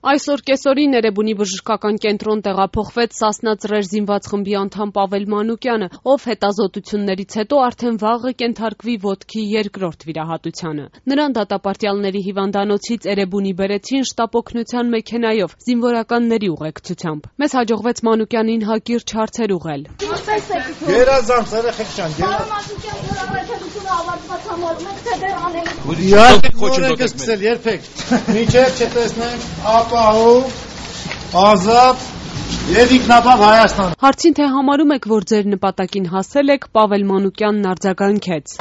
Այսօր կեսօրին Էրեբունի բժշկական կենտրոն տեղափոխվեց Սասնա Ծռեր զինված խմբի անդամ Պավել Մանուկյանը, ով հետազոտություններից հետո արդեն վաղը կենթարկվի ոտքի երկրորդ վիրահատությանը։ Նրան դատապարտյալների հիվանդանոցից Էրեբունի բերեցին շտապօգնության մեքենայով, զինվորականների ուղեկցությամբ։ Մեզ հաջողվեց Մանուկյանին հակիրճ հարցեր ուղղել։ Հարցին թե համարում եք, որ ձեր նպատակին հասել եք, Պավել Մանուկյանն արձագանքեց.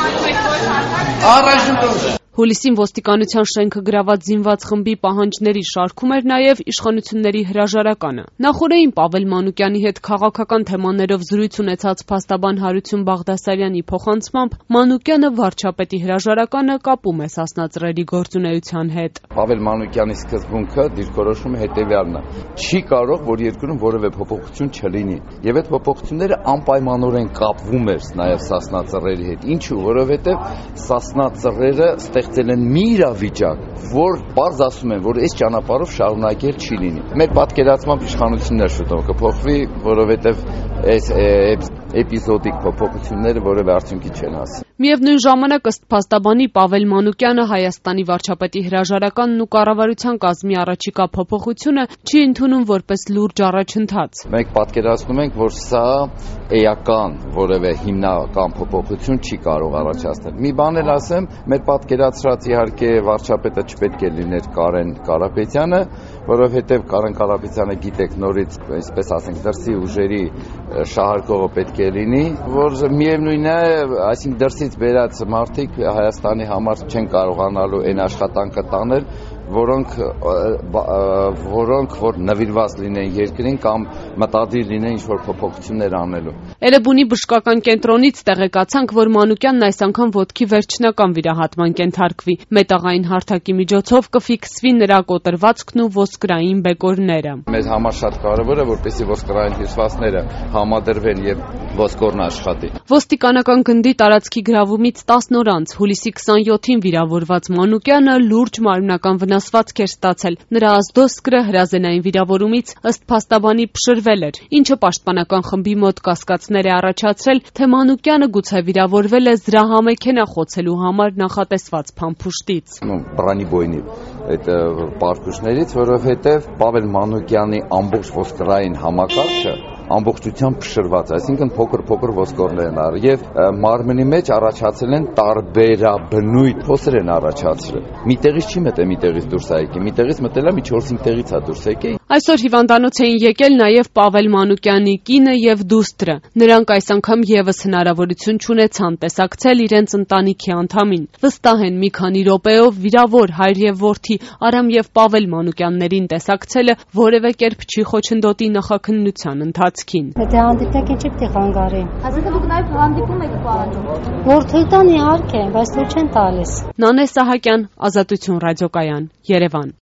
Հուլիսին ոստիկանության շենքը գրաված զինված խմբի պահանջների շարքում էր նաև իշխանությունների հրաժարականը։ Նախօրեին Պավել Մանուկյանի հետ քաղաքական թեմաներով զրույց ունեցած փաստաբան Հարություն Բաղդասարյանի փոխանցմամբ Մանուկյանը վարչապետի հրաժարականը կապում է Սասնա Ծռերի գործունեության հետ։ Պավել Մանուկյանի սկզբունքը դիրքորոշումը հետևյալն է. չի կարող, որ երկրում որևէ փոփոխություն չլինի։ Եվ այդ փոփոխությունները անպայմանորեն կապվում էր նաև Սասնա Ծռերի հետ։ Ինչու՞, որովհետև Սասնա Ծռերը ստեղծել են մի իրավիճակ, որ պարզ ասում են, որ այս ճանապարհով շարունակել չի լինի։ Մեր պատկերացմամբ իշխանություններ շուտով կփոխվի, որովհետև այս էպիզոդիկ փոփոխությունները որևէ արդյունքի չեն հասցնի։ Միևնույն ժամանակ ըստ փաստաբանի Պավել Մանուկյանը Հայաստանի վարչապետի հրաժարականն ու կառավարության կազմի առաջիկա փոփոխությունը չի ընդունում որպես լուրջ առաջընթաց։ Մենք պատկերացնում ենք, որ սա էական որևէ հիմնական փոփոխություն չի կարող առաջացնել։ Մի բան էլ ասեմ, մեր պատկերացրած իհարկե վարչապետը չպետք է լիներ Կարեն Կարապետյանը, որովհետև Կարեն Կարապետյանը գիտեք նորից, այսպես ասենք, դրսի ուժերի շահարկողը պետք է լինի, որ միևնույն է, այսինքն դրսից բերած մարդիկ Հայաստանի համար չեն կարողանալու այն աշխատանքը տանել, որոնք որ նվիրված լինեն երկրին կամ մտադիր լինեն ինչ-որ փոփոխություններ անելու։ Էրեբունի բժշկական կենտրոնից տեղեկացանք, որ Մանուկյանն այս անգամ ոտքի վերջնական վիրահատման կենթարկվի։ Մետաղային հարթակի միջոցով կֆիքսվի նրա կոտրվածքն ու ոսկրային բեկորները։ Մեզ համար շատ կարևոր է, որպեսզի ոսկրային հյուսվածքները համադրվեն եւ ոսկորն աշխատի։ Ոստիկանական գնդի տարածքի գրավումից 10 օր անց հուլիսի 27-ին վիրավորված Մանուկյանը լուրջ մարմնական վնասվածք էր ստացել։ Նրա ազդոսկրը հրազենային վիրավորումից ըստ փաստաբանի փշրվել էր, ինչը պաշտպանական խմբի մոտ կասկածներ է առաջացրել, թե Մանուկյանը գուցե վիրավորվել է զրահամեքենա խոցելու համար նախատեսված փամփուշտից։ Բրանիբոյնի այդ պարկուշներից, որովհետև Պավել Մանուկյանի ամբողջ ոսկրային համակարգը ամբողջությամբ փշրված, այսինքն փոքր ոսկորներ են արել եւ մարմնի մեջ առաջացել են տարբերաբնույթ փոսեր են առաջացրել։ Միտեղից չի մտել, միտեղից դուրս է եկել, միտեղից մտել է մի 4-5 տեղից է դուրս եկել։ Այսօր հիվանդանոց էին եկել նաև Պավել Մանուկյանի կինը եւ դուստրը։ Նրանք այս անգամ եւս հնարավորություն չունեցան տեսակցել իրենց ընտանիքի անդամին։ Վստահ են մի քանի րոպեով վիրավոր հայր եւ որդի Արամ եւ Պավել Մանուկյաններին տեսակցելը որևէ կերպ չի խոչընդոտի նախաքննության ընթացքին։ Եթե հանդիպեք ինչի՞ պիտի խանգարի։ Այսինքն դուք նաև հանդիպում եք պահանջում։ Որ թույլ տան իհարկե, բայց թույլ չեն տալիս։ Նանե Սահակյան, Ազատություն ռադիոկայան, Երևան։